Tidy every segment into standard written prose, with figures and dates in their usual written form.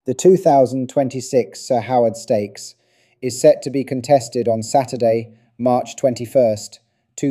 The 2026 Sir Howard Stakes is set to be contested on Saturday, March 21st,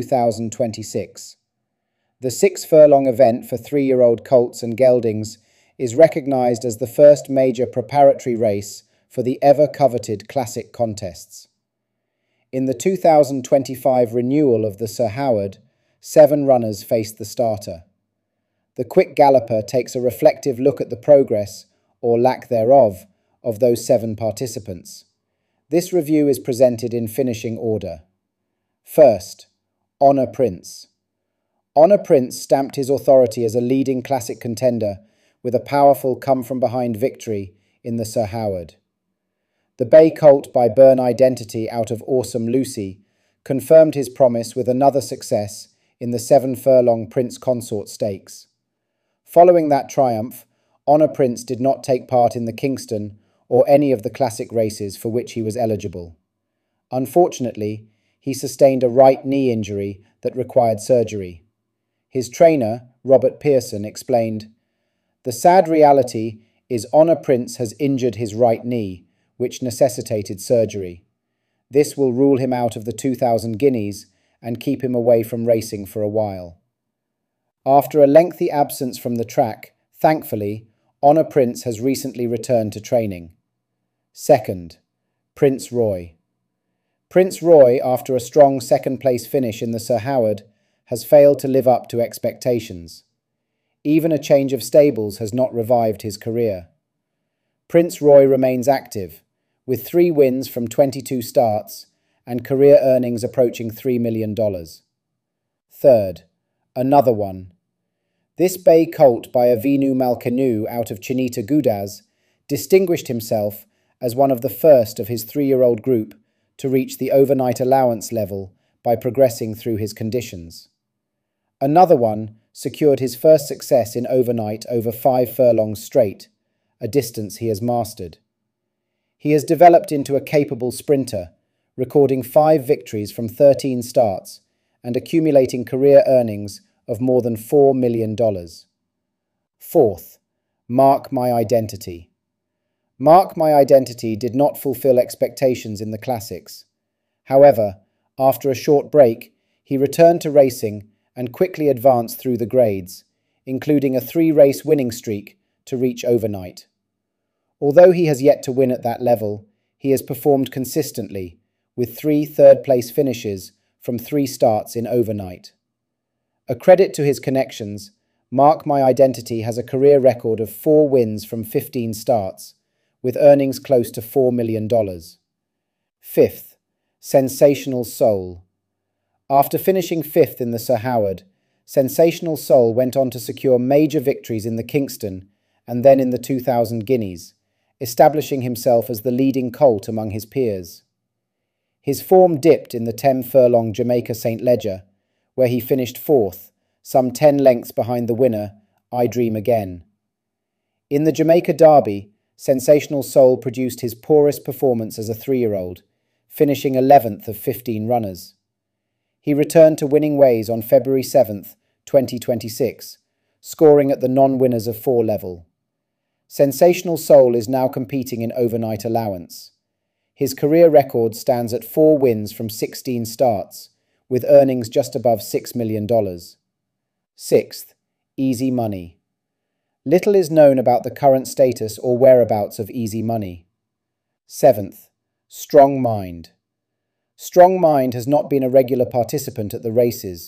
2026. The 6-furlong event for 3-year-old colts and geldings is recognised as the first major preparatory race for the ever-coveted classic contests. In the 2025 renewal of the Sir Howard, 7 runners faced the starter. The quick galloper takes a reflective look at the progress, or lack thereof, of those 7 participants. This review is presented in finishing order. First, Honor Prince. Honor Prince stamped his authority as a leading classic contender with a powerful come-from-behind victory in the Sir Howard. The bay colt by Burn Identity out of Awesome Lucy confirmed his promise with another success in the 7-furlong Prince Consort Stakes. Following that triumph, Honor Prince did not take part in the Kingston or any of the classic races for which he was eligible. Unfortunately, he sustained a right knee injury that required surgery. His trainer, Robert Pearson, explained, "The sad reality is Honor Prince has injured his right knee, which necessitated surgery. This will rule him out of the 2,000 guineas and keep him away from racing for a while." After a lengthy absence from the track, thankfully, Honor Prince has recently returned to training. Second, Prince Roy. Prince Roy, after a strong second-place finish in the Sir Howard, has failed to live up to expectations. Even a change of stables has not revived his career. Prince Roy remains active, with 3 wins from 22 starts and career earnings approaching $3 million. Third, Another One. This bay colt by Avinu Malkanu out of Chinita Gudaz distinguished himself as one of the first of his 3-year-old group to reach the overnight allowance level by progressing through his conditions. Another One secured his first success in overnight over 5 furlongs straight, a distance he has mastered. He has developed into a capable sprinter, recording 5 victories from 13 starts and accumulating career earnings of more than $4 million. Fourth, Mark My Identity. Mark My Identity did not fulfill expectations in the classics. However, after a short break, he returned to racing and quickly advanced through the grades, including a 3-race winning streak to reach overnight. Although he has yet to win at that level, he has performed consistently, with 3 third-place finishes from 3 starts in overnight. A credit to his connections, Mark My Identity has a career record of 4 wins from 15 starts, with earnings close to $4 million. Fifth, Sensational Soul. After finishing 5th in the Sir Howard, Sensational Soul went on to secure major victories in the Kingston and then in the 2,000 guineas, establishing himself as the leading colt among his peers. His form dipped in the 10-furlong Jamaica St. Leger, where he finished 4th, some 10 lengths behind the winner, I Dream Again. In the Jamaica Derby, Sensational Soul produced his poorest performance as a 3-year-old, finishing 11th of 15 runners. He returned to winning ways on February 7th, 2026, scoring at the non-winners of 4 level. Sensational Soul is now competing in overnight allowance. His career record stands at 4 wins from 16 starts, with earnings just above $6 million. Sixth, Easy Money. Little is known about the current status or whereabouts of Easy Money. Seventh, Strong Mind. Strong Mind has not been a regular participant at the races,